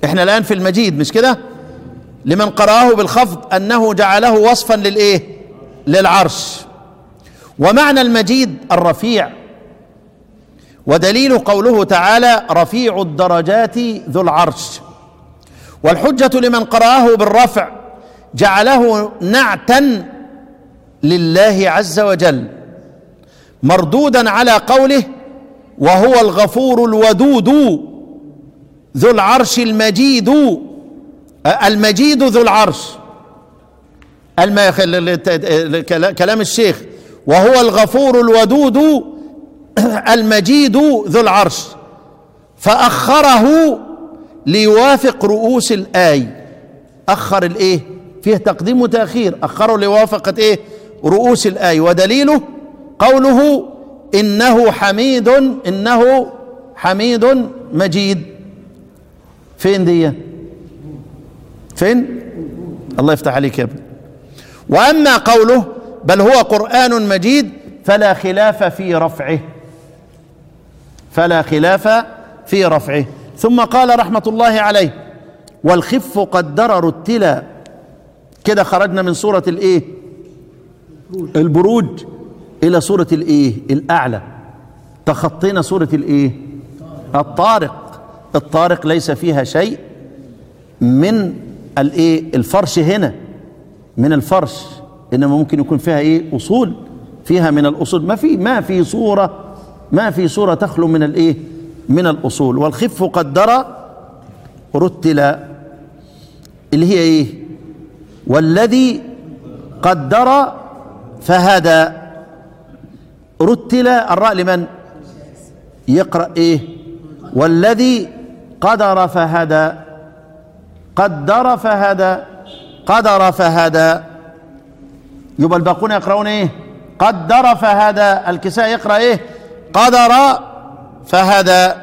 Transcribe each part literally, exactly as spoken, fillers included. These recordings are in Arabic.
احنا الآن في المجيد مش كده؟ لمن قرأه بالخفض أنه جعله وصفا للإيه؟ للعرش. ومعنى المجيد الرفيع، ودليل قوله تعالى رفيع الدرجات ذو العرش. والحجة لمن قرأه بالرفع جعله نعتا لله عز وجل، مردودا على قوله وهو الغفور الودود ذو العرش المجيد. المجيد ذو العرش، كلام الشيخ وهو الغفور الودود المجيد ذو العرش، فأخره ليوافق رؤوس الآي. أخر الإيه؟ فيه تقديم وتأخير، أخره ليوافق إيه؟ رؤوس الآي. ودليله قوله إنه حميد، إنه حميد مجيد. فين دي؟ فين؟ الله يفتح عليك يا ابني. وأما قوله بل هو قرآن مجيد فلا خلاف في رفعه، فلا خلاف في رفعه. ثم قال رحمة الله عليه والخف قدر رتلا. كده خرجنا من سورة الايه؟ البروج الى سورة الايه؟ الاعلى. تخطينا سورة الايه؟ الطارق. الطارق ليس فيها شيء من الايه؟ الفرش هنا، من الفرش، انما ممكن يكون فيها ايه؟ اصول، فيها من الاصول. ما في ما في صورة ما في صورة تخلو من الايه؟ من الاصول. والخف قدر رتلا اللي هي ايه؟ والذي قدر فهدى. رتل الراء لمن يقرأ ايه؟ والذي قدر فهدى، قدر فهدى، قدر فهدى. يبقى الباقون يقرؤون ايه؟ قدر فهدى. الكساء يقرأ ايه؟ قدر فهدى.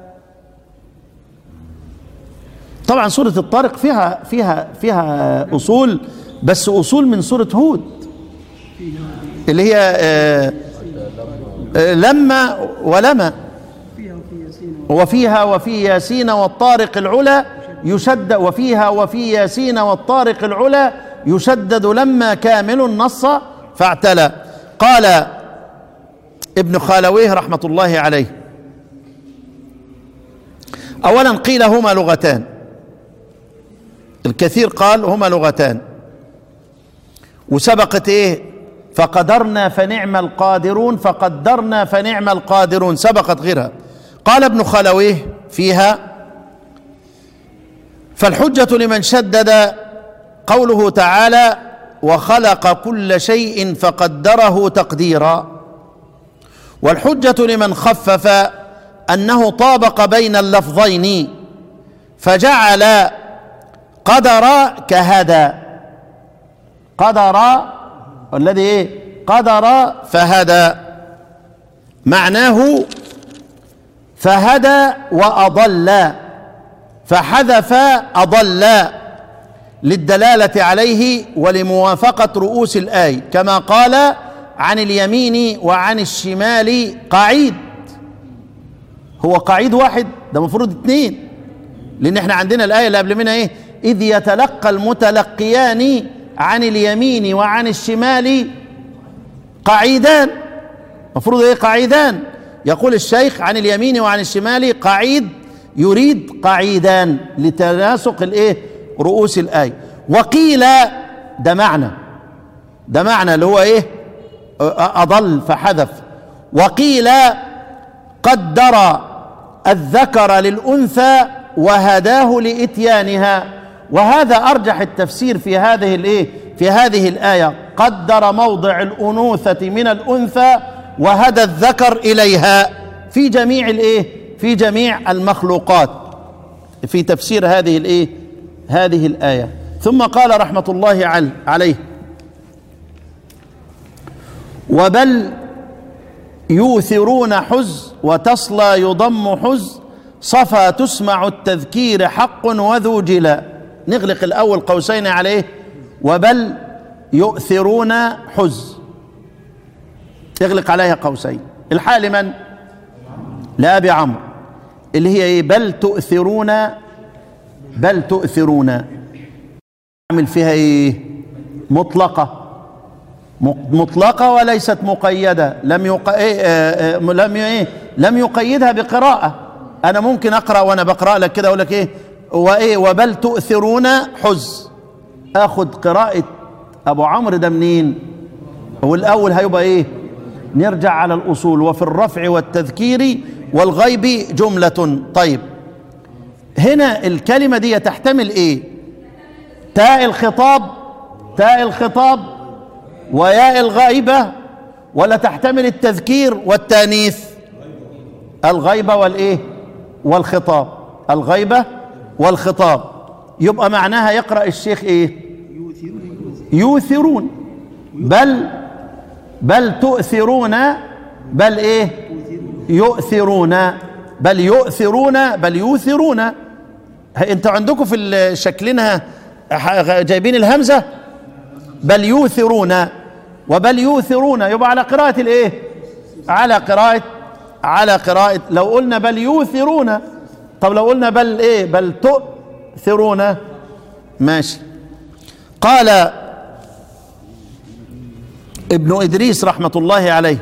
طبعا سورة الطارق فيها فيها فيها أصول، بس أصول من سورة هود اللي هي آآ آآ لما ولما، وفيها وفي ياسين والطارق العلا يشدد، وفيها وفي ياسين والطارق العلا يشدد لما كامل النص فاعتلى. قال ابن خالويه رحمة الله عليه أولا قيل هما لغتان، الكثير قال هما لغتان، وسبقت ايه؟ فقدرنا فنعم القادرون، فقدرنا فنعم القادرون، سبقت غيرها. قال ابن خلويه فيها فالحجة لمن شدد قوله تعالى وخلق كل شيء فقدره تقديرا، والحجة لمن خفف أنه طابق بين اللفظين فجعل قدر كهدى. قدر الذي ايه؟ قدر فهدى، معناه فهدى وأضل، فحذف أضل للدلالة عليه ولموافقة رؤوس الآية، كما قال عن اليمين وعن الشمال قعيد. هو قعيد واحد؟ ده مفروض اثنين، لأن احنا عندنا الآية اللي قبل منها ايه؟ إذ يتلقى المتلقيان عن اليمين وعن الشمال قعيدان. مفروض ايه؟ قعيدان. يقول الشيخ عن اليمين وعن الشمال قعيد، يريد قعيدان لتناسق الايه؟ رؤوس الآية. وقيل ده معنى، ده معنى اللي هو ايه؟ أضل فحذف. وقيل قدر الذكر للأنثى وهداه لإتيانها، وهذا أرجح التفسير في هذه الايه؟ في هذه الآية. قدر موضع الأنوثة من الأنثى وهدى الذكر إليها في جميع الايه؟ في جميع المخلوقات، في تفسير هذه الايه؟ هذه الآية. ثم قال رحمة الله عليه وبل يوثرون حز وتصلى يضم حز صفا تسمع التذكير حق وذو جلا. نغلق الأول قوسين عليه وبل يؤثرون حز، يغلق عليها قوسين. الحال لمن؟ لأبي عمرو، اللي هي ايه؟ بل تؤثرون بل تؤثرون، أعمل فيها إيه؟ مطلقة، مطلقة وليست مقيدة، لم يق... إيه لم إيه لم يقيدها بقراءة. أنا ممكن أقرأ وأنا بقرأ لك كده أقول لك إيه وإيه وبل تؤثرون حز، آخد قراءة أبو عمرو ده منين؟ والأول هيبقى إيه؟ نرجع على الأصول، وفي الرفع والتذكير والغيب جملة. طيب هنا الكلمة دي تحتمل إيه؟ تاء الخطاب، تاء الخطاب وياء الغائبة، ولا تحتمل التذكير والتانيث؟ الغيبة والإيه؟ والخطاب، الغيبة والخطاب. يبقى معناها يقرأ الشيخ إيه؟ يؤثرون، بل بل تؤثرون، بل إيه؟ يؤثرون، بل يؤثرون، بل يؤثرون. انتوا عندكم في شكلنا جايبين الهمزة بل يؤثرون، وبل يؤثرون يبقى على قراءة الايه؟ على قراءة على قراءة لو قلنا بل يؤثرون. طب لو قلنا بل ايه؟ بل تؤثرون، ماشي. قال ابن إدريس رحمة الله عليه: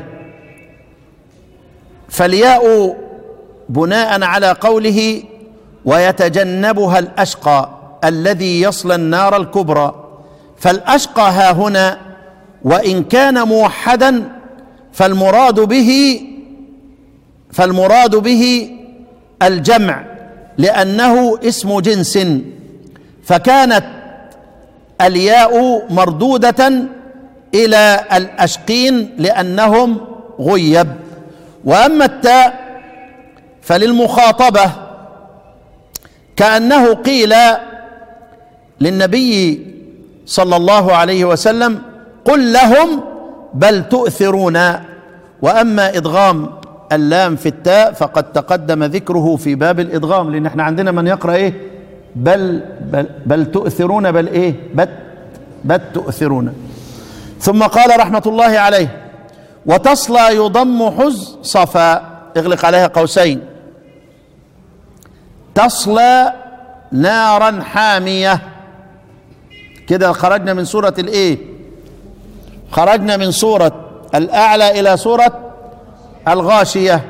فالياء بناء على قوله ويتجنبها الأشقى الذي يصلى النار الكبرى، فالأشقى ها هنا وإن كان موحدا فالمراد به فالمراد به الجمع لأنه اسم جنس، فكانت الياء مردودة إلى الأشقين لأنهم غيب. وأما التاء فللمخاطبة، كأنه قيل للنبي صلى الله عليه وسلم قل لهم بل تؤثرون. وأما إدغام اللام في التاء فقد تقدم ذكره في باب الإدغام، لأن احنا عندنا من يقرأ إيه؟ بل بل, بل تؤثرون، بل إيه؟ بل, بل تؤثرون. ثم قال رحمة الله عليه: وتصلى يضم حز صفا، اغلق عليها قوسين، تصلى نارا حامية. كده خرجنا من سورة الايه؟ خرجنا من سورة الأعلى إلى سورة الغاشية.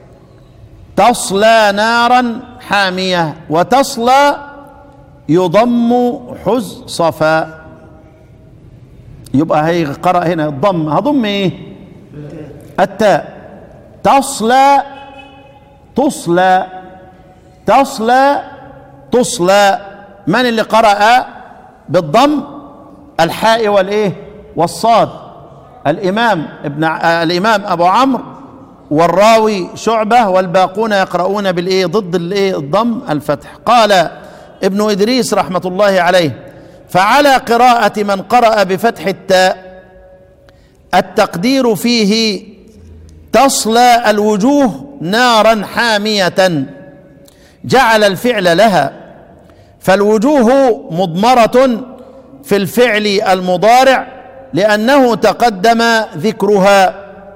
تصلى نارا حامية، وتصلى يضم حز صفا، يبقى هي قرأ هنا الضم، هضم ايه؟ التاء. تصلى تصلى تصلى تصلى. من اللي قرأ بالضم؟ الحاء والايه؟ والصاد، الإمام ابن الإمام أبو عمرو والراوي شعبة، والباقون يقرؤون بالايه؟ ضد الايه؟ الضم، الفتح. قال ابن إدريس رحمة الله عليه: فعلى قراءة من قرأ بفتح التاء التقدير فيه تصلى الوجوه نارا حامية، جعل الفعل لها، فالوجوه مضمرة في الفعل المضارع لأنه تقدم ذكرها،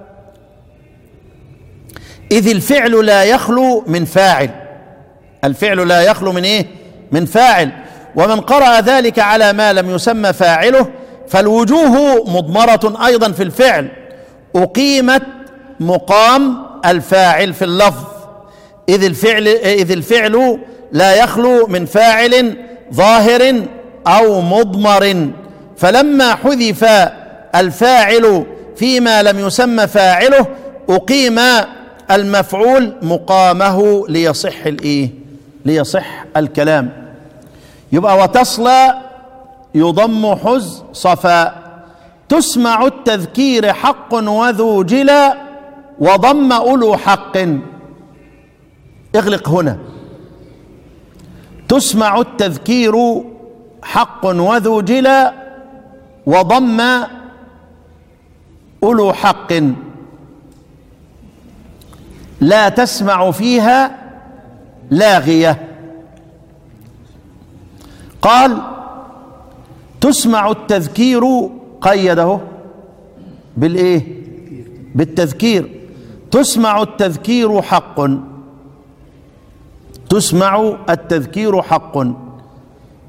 إذ الفعل لا يخلو من فاعل، الفعل لا يخلو من إيه؟ من فاعل. ومن قرأ ذلك على ما لم يسمى فاعله فالوجوه مضمرة أيضا في الفعل، أقيمت مقام الفاعل في اللفظ، إذ الفعل إذ الفعل لا يخلو من فاعل ظاهر أو مضمر، فلما حذف الفاعل فيما لم يسمى فاعله أقيم المفعول مقامه ليصح الإيه؟ ليصح الكلام. يبقى وتصلى يضم حز صفا، تسمع التذكير حق وذو جلا وضم أولو حق. اغلق هنا، تسمع التذكير حق وذو جلا وضم أولو حق، لا تسمع فيها لاغية. قال تسمع التذكير، قيده بالايه؟ بالتذكير. تسمع التذكير حق، تسمع التذكير حق،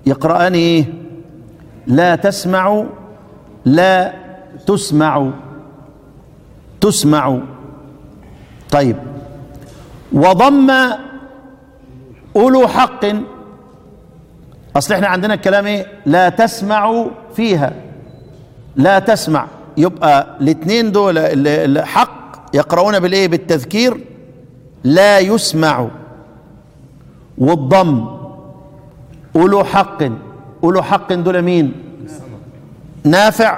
يقرأان ايه؟ لا تسمع، لا تسمع، تسمع. طيب، وضم أولو حق. أصل احنا عندنا الكلام ايه؟ لا تسمع فيها، لا تسمع، يبقى الاثنين دول الحق يقرؤون بالايه؟ بالتذكير، لا يسمع. والضم أولو حق، أولو حق دول مين؟ نافع،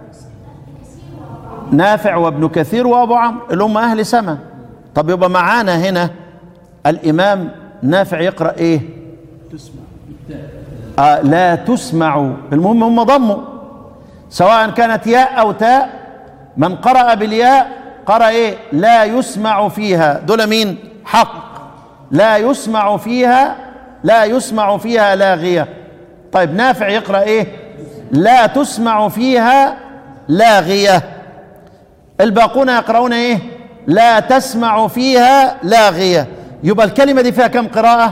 نافع وابن كثير وابو عمرو اللي هم اهل سما. طب يبقى معانا هنا الامام نافع يقرأ ايه؟ تسمع. آه لا تسمع. المهم هم ضموا، سواء كانت ياء او تاء. من قرأ بالياء قرأ ايه؟ لا يسمع فيها. دول مين؟ حق. لا يسمع فيها، لا يسمع فيها لاغية. طيب نافع يقرأ ايه؟ لا تسمع فيها لاغية. الباقون يقرؤون ايه؟ لا تسمع فيها لاغية. يبقى الكلمة دي فيها كم قراءة؟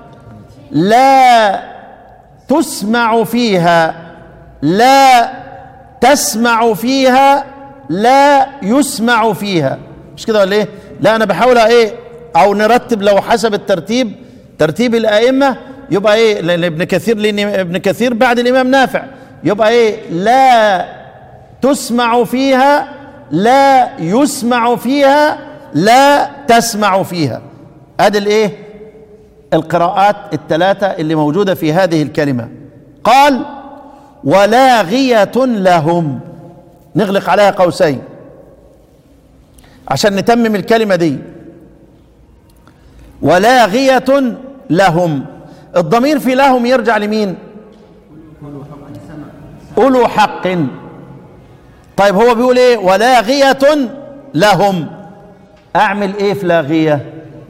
لا تسمع فيها، لا تسمع فيها، لا يسمع فيها. مش كده ولا ايه؟ لا انا بحاول ايه؟ او نرتب لو حسب الترتيب، ترتيب الائمة يبقى ايه؟ لان ابن كثير، لان ابن كثير بعد الامام نافع، يبقى ايه؟ لا تسمع فيها، لا يسمع فيها، لا تسمع فيها. ادي الايه؟ القراءات الثلاثة اللي موجودة في هذه الكلمة. قال ولاغية لهم، نغلق عليها قوسين عشان نتمم الكلمة دي. ولاغية لهم، الضمير في لهم يرجع لمين؟ أولو حق. طيب هو بيقول ايه؟ ولاغية لهم. اعمل ايه في لاغية؟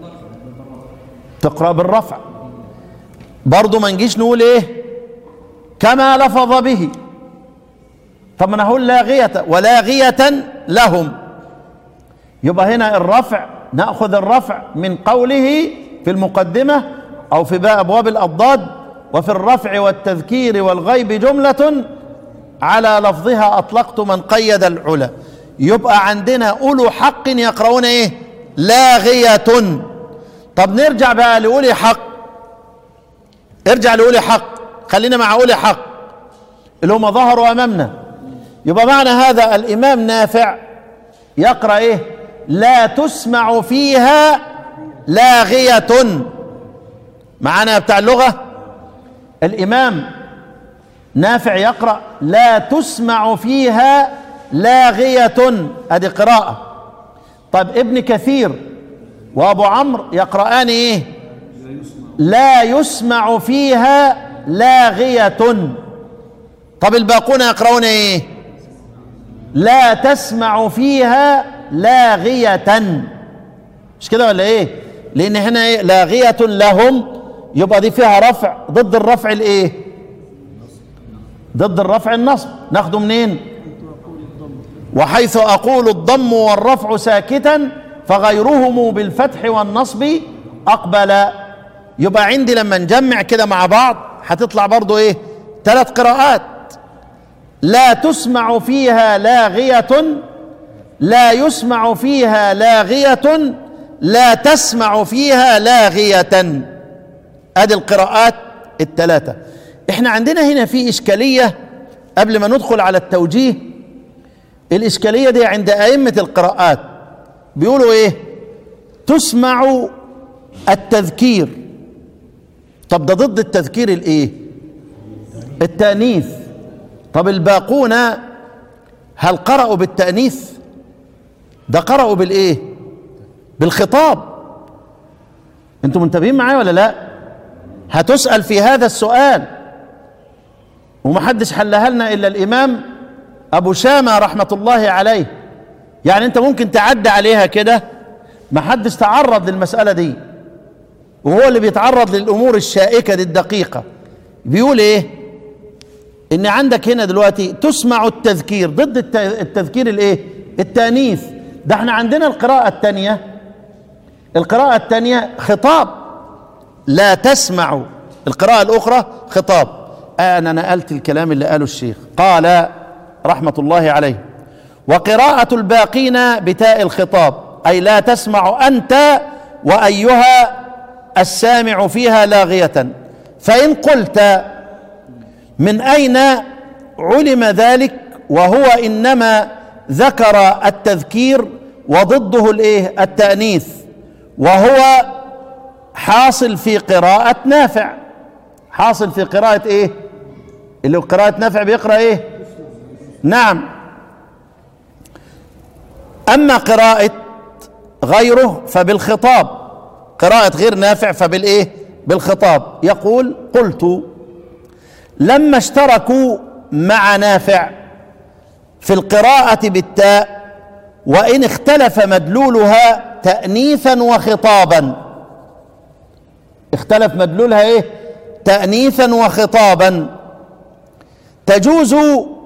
تقرأ بالرفع برضو، ما نجيش نقول ايه؟ كما لفظ به. طب ما انا هقول لاغية، ولاغية لهم، يبقى هنا الرفع نأخذ الرفع من قوله في المقدمة او في باب ابواب الاضداد: وفي الرفع والتذكير والغيب جملة على لفظها أطلقت من قيد العلا. يبقى عندنا أولو حق يقرؤون إيه؟ لاغية. طب نرجع بقى لأولي حق، ارجع لأولي حق، خلينا مع أولي حق اللي هم ظهروا أمامنا. يبقى معنى هذا الإمام نافع يقرأ إيه؟ لا تسمع فيها لاغية. معانا بتاع اللغة؟ الإمام نافع يقرأ لا تسمع فيها لاغية، هذه قراءة. طيب ابن كثير وابو عمرو يقرآن ايه؟ لا يسمع فيها لاغية. طب الباقون يقرؤون ايه؟ لا تسمع فيها لاغية. مش كده ولا ايه؟ لان هنا ايه؟ لاغية لهم، يبقى دي فيها رفع ضد الرفع الايه؟ ضد الرفع النصب. ناخده منين؟ وحيث أقول الضم والرفع ساكتا فغيرهم بالفتح والنصب أقبل. يبقى عندي لما نجمع كده مع بعض هتطلع برضو ايه؟ ثلاث قراءات: لا تسمع فيها لاغية، لا يسمع فيها لاغية، لا تسمع فيها لاغية. ادي القراءات الثلاثة. احنا عندنا هنا في إشكالية قبل ما ندخل على التوجيه. الإشكالية دي عند أئمة القراءات بيقولوا ايه؟ تسمع التذكير. طب ده ضد التذكير الايه؟ التأنيث. طب الباقون هل قرأوا بالتأنيث؟ ده قرأوا بالايه؟ بالخطاب. انتم منتبهين معايا ولا لا؟ هتسأل في هذا السؤال ومحدش حلها لنا إلا الإمام أبو شامة رحمة الله عليه. يعني أنت ممكن تعدي عليها كده، محدش تعرض للمسألة دي، وهو اللي بيتعرض للأمور الشائكة دي الدقيقة. بيقول إيه؟ إن عندك هنا دلوقتي تسمع التذكير ضد التذكير الإيه؟ التأنيث. ده احنا عندنا القراءة الثانية، القراءة الثانية خطاب، لا تسمع. القراءة الأخرى خطاب. أنا نقلت الكلام اللي قاله الشيخ. قال رحمة الله عليه: وقراءة الباقين بتاء الخطاب، أي لا تسمع أنت وأيها السامع فيها لاغية. فإن قلت من أين علم ذلك وهو إنما ذكر التذكير وضده الايه التأنيث، وهو حاصل في قراءة نافع، حاصل في قراءة ايه اللي قراءة نافع بيقرأ ايه؟ نعم. أما قراءة غيره فبالخطاب، قراءة غير نافع فبالايه بالخطاب. يقول: قلت لما اشتركوا مع نافع في القراءة بالتاء وإن اختلف مدلولها تأنيثا وخطابا، اختلف مدلولها ايه؟ تأنيثا وخطابا، تجوز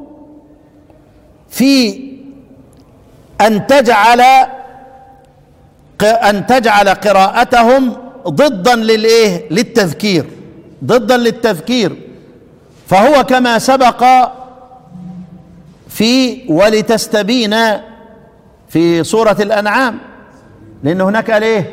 في أن تجعل أن تجعل قراءتهم ضدا للايه للتذكير، ضدا للتذكير. فهو كما سبق في ولتستبين في سورة الأنعام، لأن هناك قال ايه؟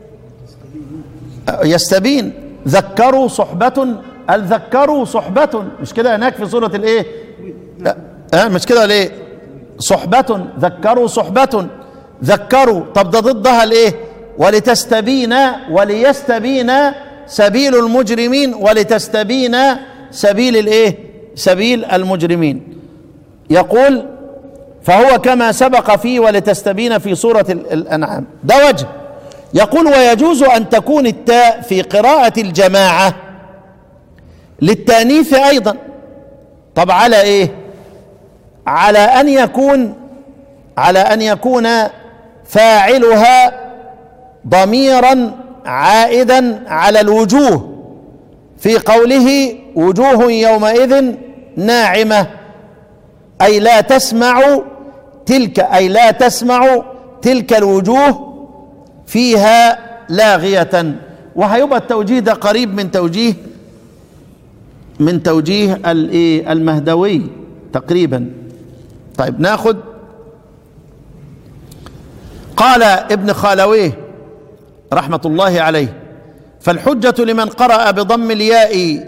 يستبين. ذكروا صحبة، الذكروا صحبة، مش كده هناك في سورة الايه؟ لا مش كده ليه؟ صحبة، ذكروا صحبة، ذكروا. طب ده ضدها الايه؟ ولتستبين، وليستبين سبيل المجرمين، ولتستبين سبيل الايه؟ سبيل المجرمين. يقول: فهو كما سبق فيه ولتستبين في سورة الأنعام. ده وجه. يقول: ويجوز أن تكون التاء في قراءة الجماعة للتأنيث أيضا. طب على ايه؟ على أن يكون على أن يكون فاعلها ضميرا عائدا على الوجوه، في قوله: وجوه يومئذ ناعمة، أي لا تسمع تلك أي لا تسمع تلك الوجوه فيها لاغية. وهيبقى التوجيه ده قريب من توجيه من توجيه المهدوي تقريبا. طيب ناخد. قال ابن خالويه رحمة الله عليه: فالحجة لمن قرأ بضم الياء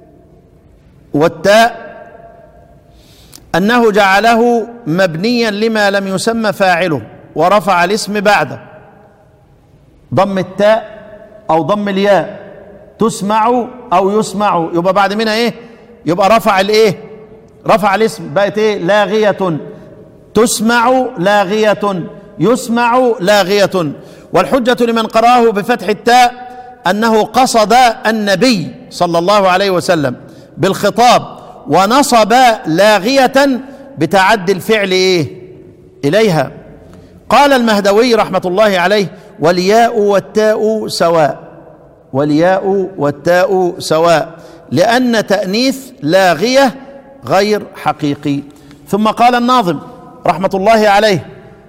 والتاء أنه جعله مبنيا لما لم يسمى فاعله ورفع الاسم بعده. ضم التاء أو ضم الياء، تسمع أو يسمع، يبقى بعد منها إيه؟ يبقى رفع الإيه؟ رفع الاسم، بقت إيه؟ لاغية. تسمع لاغية، يسمع لاغية. والحجة لمن قرأه بفتح التاء أنه قصد النبي صلى الله عليه وسلم بالخطاب ونصب لاغية بتعدي الفعل إيه؟ إليها. قال المهدوي رحمة الله عليه: والياء والتاء سواء، والياء والتاء سواء، لأن تأنيث لاغية غير حقيقي. ثم قال الناظم رحمة الله عليه: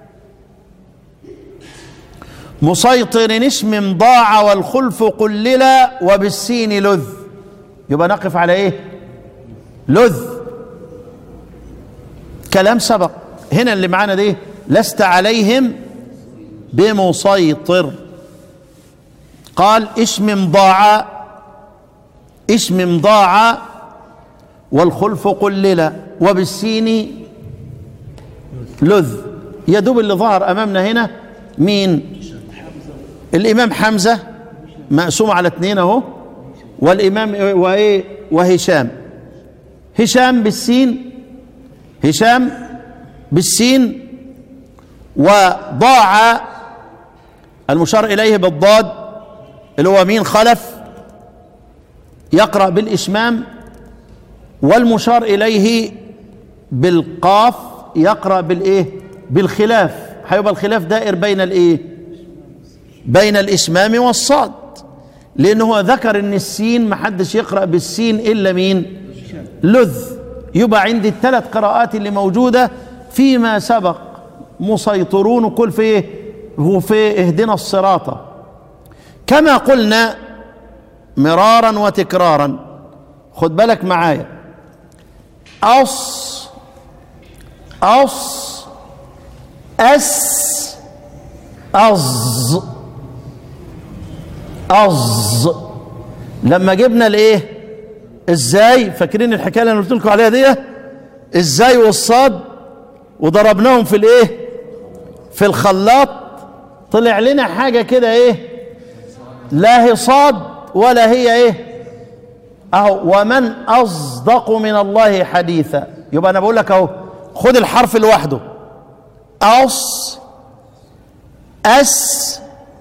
مسيطر اسم ضاع والخلف قللا وبالسين لذ. يبقى نقف على ايه؟ لذ. كلام سبق. هنا اللي معانا دي: لست عليهم بمسيطر. قال: اسم ضاع، اسم ضاع والخلف قللا وبالسين لذ. يدوب اللي ظهر امامنا هنا مين؟ الامام حمزة مقسوم على اثنين اهو، والامام وايه؟ وهشام. هشام بالسين، هشام بالسين، وضاع المشار اليه بالضاد اللي هو مين؟ خلف، يقرأ بالإشمام، والمشار اليه بالقاف يقرأ بالايه؟ بالخلاف. هيبقى الخلاف دائر بين الايه؟ بين الإشمام والصاد، لأنه هو ذكر ان السين محدش يقرأ بالسين إلا مين؟ لذ. يبقى عندي الثلاث قراءات اللي موجودة فيما سبق مسيطرون، وكل في هو في اهدنا الصراط. كما قلنا مرارا وتكرارا، خد بالك معايا، أص أص أس أز أز. لما جبنا الايه ازاي، فاكرين الحكايه اللي انا قلت لكم عليها دي، ازاي والصاد وضربناهم في الايه في الخلاط، طلع لنا حاجه كده ايه لا هي صاد ولا هي ايه اهو، ومن اصدق من الله حديثا. يبقى انا بقول لك اهو، خد الحرف لوحده، أص أس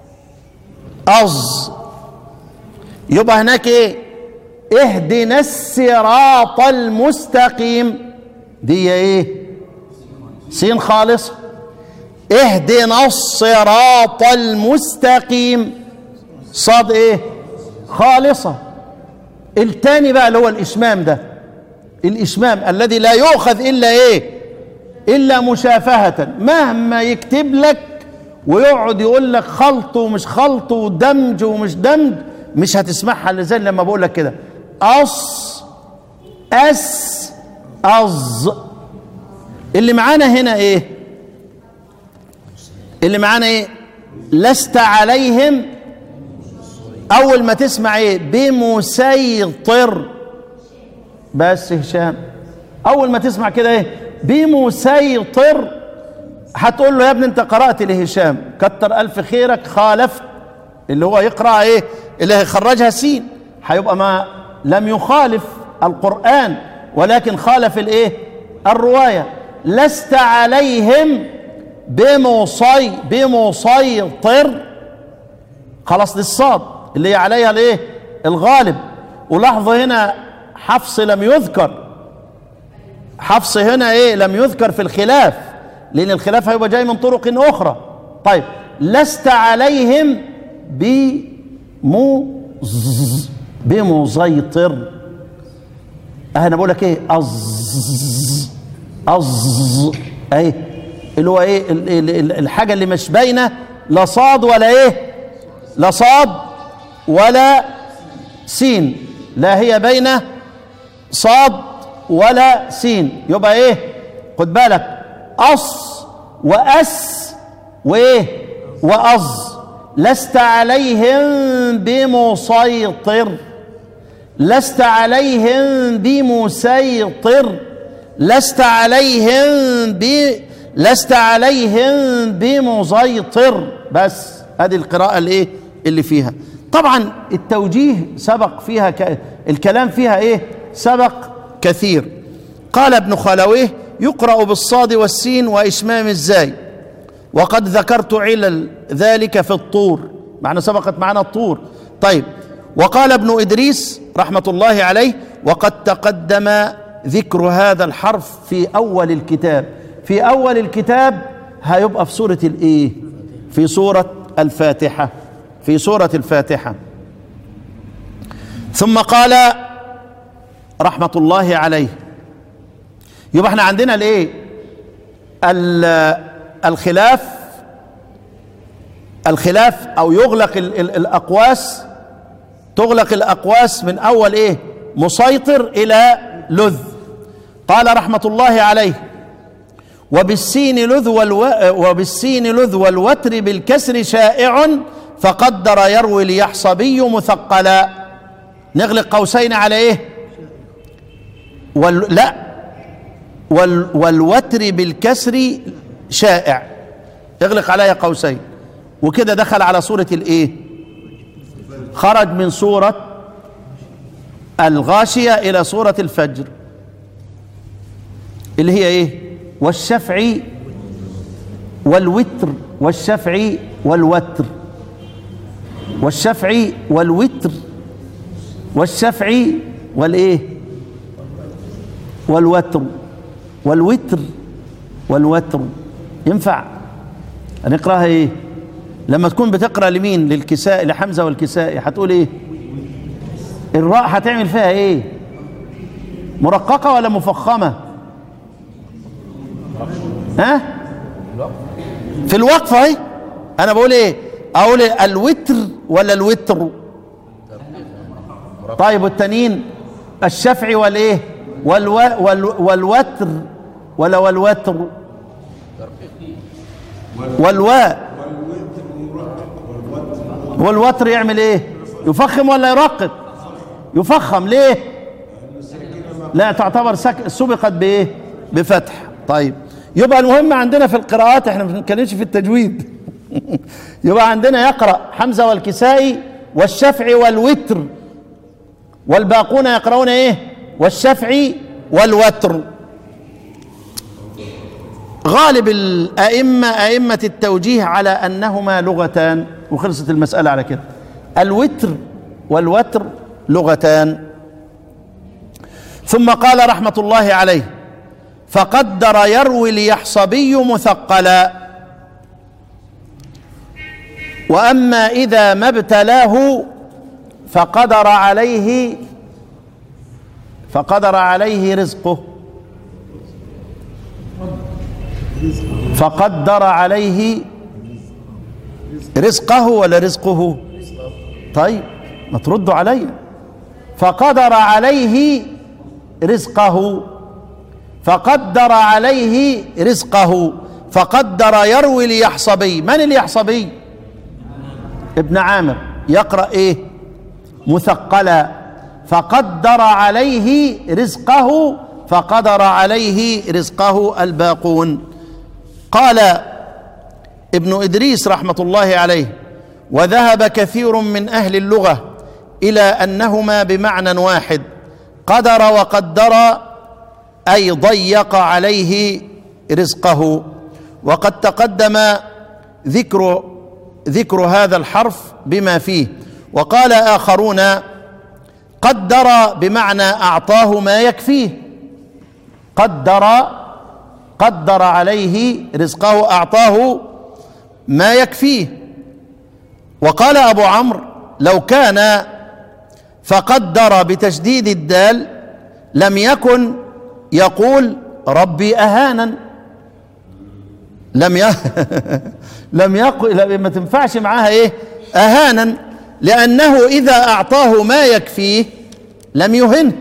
أز. يبقى هناك ايه اهدنا الصراط المستقيم، دي ايه سين خالصة. اهدنا الصراط المستقيم، صاد ايه خالصة. التاني بقى اللي هو الإشمام، ده الإشمام الذي لا يؤخذ إلا ايه إلا مشافهة، مهما يكتب لك ويقعد يقول لك خلط ومش خلط ودمج ومش دمج، مش هتسمعها الا زي لما بقول لك كده أص أس أز. اللي معانا هنا ايه اللي معانا ايه لست عليهم، اول ما تسمع ايه بمسيطر، بس هشام اول ما تسمع كده ايه بمسيطر هتقول له يا ابني انت قرأت لهشام، كتر الف خيرك، خالفت اللي هو يقرأ ايه اللي هيخرجها سين، هيبقى ما لم يخالف القرآن ولكن خالف الايه الرواية. لست عليهم بمصي بمسيطر، خلاص للصاد اللي هي عليها الايه الغالب. ولاحظوا هنا حفص لم يذكر، حفص هنا ايه لم يذكر في الخلاف، لان الخلاف هيبقى جاي من طرق اخرى. طيب لست عليهم بمز بمسيطر، انا بقول لك ايه أز أز ايه اللي هو ايه الحاجه اللي مش باينه لا صاد ولا ايه لا صاد ولا سين، لا هي بينه صاد ولا سين. يبقى ايه خد بالك أص وأس وايه وأز. لست عليهم بمسيطر، لست عليهم بمسيطر، لست عليهم ب لست عليهم بمسيطر. بس هذه القراءة الايه اللي فيها. طبعا التوجيه سبق فيها ك... الكلام فيها ايه سبق كثير. قال ابن خلويه يقرأ بالصاد والسين وإشمام الزاي، وقد ذكرت علل ذلك في الطور، معنى سبقت معنا الطور. طيب وقال ابن إدريس رحمة الله عليه وقد تقدم ذكر هذا الحرف في أول الكتاب. في أول الكتاب هيبقى في سورة الإيه في سورة الفاتحة، في سورة الفاتحة. ثم قال رحمة الله عليه، يبقى احنا عندنا الايه الخلاف الخلاف او يغلق ال ال الاقواس، تغلق الاقواس من اول ايه مسيطر الى لذ. قال رحمة الله عليه وبالسين لذ والو وبالسين لذ والوتر بالكسر شائع، فقدر يروي ليحصبي مثقلا. نغلق قوسين على ايه وال لا وال والوتر بالكسر شائع، اغلق عليها قوسين، وكده دخل على سورة الايه خرج من سورة الغاشية الى سورة الفجر اللي هي ايه والشفع والوتر، والشفع والوتر، والشفع والوتر، والشفع والايه والوتر، والوتر والوتر. ينفع هنقراها ايه لما تكون بتقرا لمين للكساء لحمزه والكسائي هتقول ايه الراء هتعمل فيها ايه مرققه ولا مفخمه ها في الوقفه اهي انا بقول ايه اقول الوتر ولا الوتر؟ طيب والتانيين الشفع والايه والو وال والوتر ولا والوتر والواء والوتر يعمل ايه؟ يفخم ولا يرقق؟ يفخم. ليه؟ لا تعتبر سك... سبقت بايه؟ بفتح. طيب يبقى المهم عندنا في القراءات، احنا ما بنتكلمش في التجويد يبقى عندنا يقرأ حمزة والكسائي والشفع والوتر، والباقون يقرؤون ايه؟ والشفع والوتر. غالب الأئمة أئمة التوجيه على أنهما لغتان، وخلصت المسألة على كده. الوتر والوتر لغتان. ثم قال رحمة الله عليه: فقدر يروي اليحصبي مثقلا، وأما إذا ما ابتلاه فقدر عليه فقدر عليه رزقه فقدر عليه رزقه ولا رزقه؟ طيب ما تردوا علي. فقدر عليه رزقه فقدر عليه رزقه فقدر يروي اليحصبي. من اليحصبي؟ ابن عامر. يقرأ ايه؟ مثقلا. فقدر عليه رزقه فقدر عليه رزقه الباقون. قال ابن إدريس رحمة الله عليه: وذهب كثير من أهل اللغة إلى أنهما بمعنى واحد، قدر وقدر أي ضيق عليه رزقه. وقد تقدم ذكر ذكر هذا الحرف بما فيه. وقال آخرون: قدر بمعنى أعطاه ما يكفيه. قدر قدر عليه رزقه، أعطاه ما يكفيه. وقال أبو عمرو: لو كان فقدر بتشديد الدال لم يكن يقول ربي أهانا. لم ي... لم يقل، ما تنفعش معاها ايه؟ أهانا، لأنه إذا أعطاه ما يكفيه لم يهنه.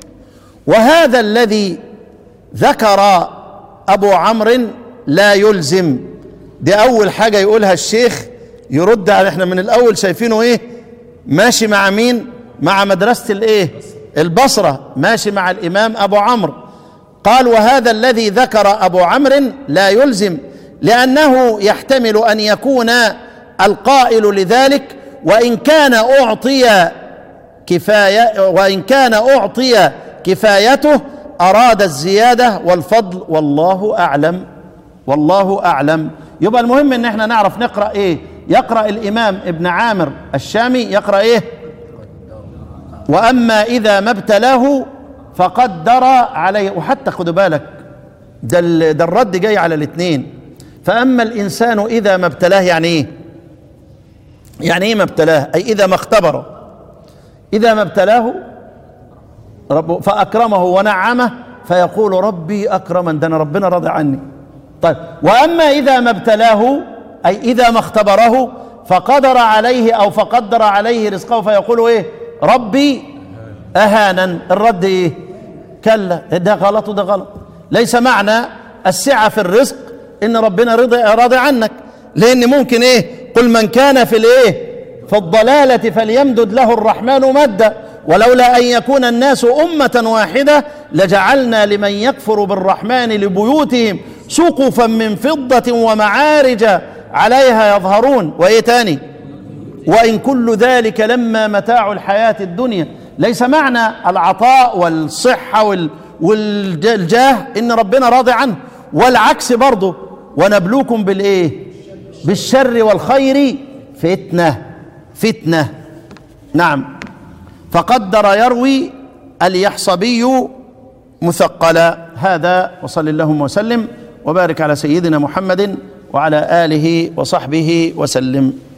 وهذا الذي ذكر أبو عمرو لا يلزم. دي أول حاجة يقولها الشيخ، يرد على احنا من الأول شايفينه ايه؟ ماشي مع مين؟ مع مدرسة الايه؟ البصرة، ماشي مع الإمام أبو عمرو. قال: وهذا الذي ذكر أبو عمرو لا يلزم، لأنه يحتمل أن يكون القائل لذلك وإن كان أعطي كفاية وإن كان أعطي كفايته أراد الزيادة والفضل، والله أعلم. والله أعلم. يبقى المهم إن احنا نعرف نقرأ إيه. يقرأ الإمام ابن عامر الشامي يقرأ إيه؟ وأما إذا ما ابتلاه فقدر عليه. وحتى خدوا بالك، ده ده الرد جاي على الاثنين. فأما الإنسان إذا ما ابتلاه يعني إيه؟ يعني إيه ما ابتلاه؟ أي إذا ما اختبره. إذا ما ابتلاه رب فأكرمه ونعمه فيقول ربي أكرمن، ده أنا ربنا راضي عني. طيب، وأما إذا ما ابتلاه أي إذا ما اختبره فقدر عليه أو فقدر عليه رزقه فيقول إيه؟ ربي أهانا. الرد إيه؟ كلا، ده غلط وده غلط. ليس معنى السعة في الرزق إن ربنا رضي راضي عنك، لأن ممكن إيه؟ قل من كان في الإيه؟ في الضلالة فليمدد له الرحمن مدا، ولولا أن يكون الناس أمة واحدة لجعلنا لمن يكفر بالرحمن لبيوتهم سقفا من فضة ومعارج عليها يظهرون. وإيه تاني؟ وإن كل ذلك لما متاع الحياة الدنيا. ليس معنى العطاء والصحة والجاه إن ربنا راضي عنه، والعكس برضه. ونبلوكم بالإيه؟ بالشر والخير فتنة. فتنة. نعم. فقدر يروي اليحصبي مثقلا. هذا، وصل اللهم وسلم وبارك على سيدنا محمد وعلى آله وصحبه وسلم.